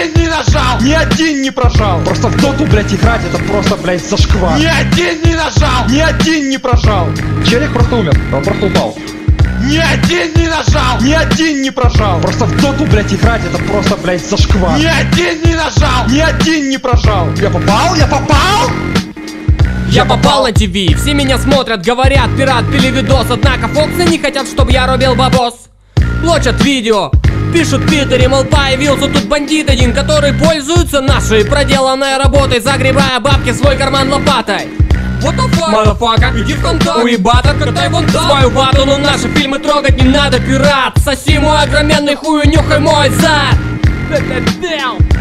один не нажал, ни один не прожал. Просто в доту, блять, играть это просто, блять, зашквар. Ни один не нажал, Ни один не прожал. Челик просто умер, он просто упал. ни один не нажал, Ни один не прожал. Просто в доту, блять, играть это просто, блять, зашквар. ни один не нажал. Ни один не прожал. Я попал? Я попал? Я попал на ТВ, все меня смотрят, говорят, пират, пили видос. Однако Фоксы не хотят, чтобы я рубил бабос. Лочат видео, пишут в Твиттере, мол, появился тут бандит один, который пользуется нашей проделанной работой, загребая бабки в свой карман лопатой. What the fuck? Motherfucker, иди в контакт. Уебата, катай вон там свою вату, но наши фильмы трогать не надо, пират. Соси мой огроменный хуй, нюхай мой зад.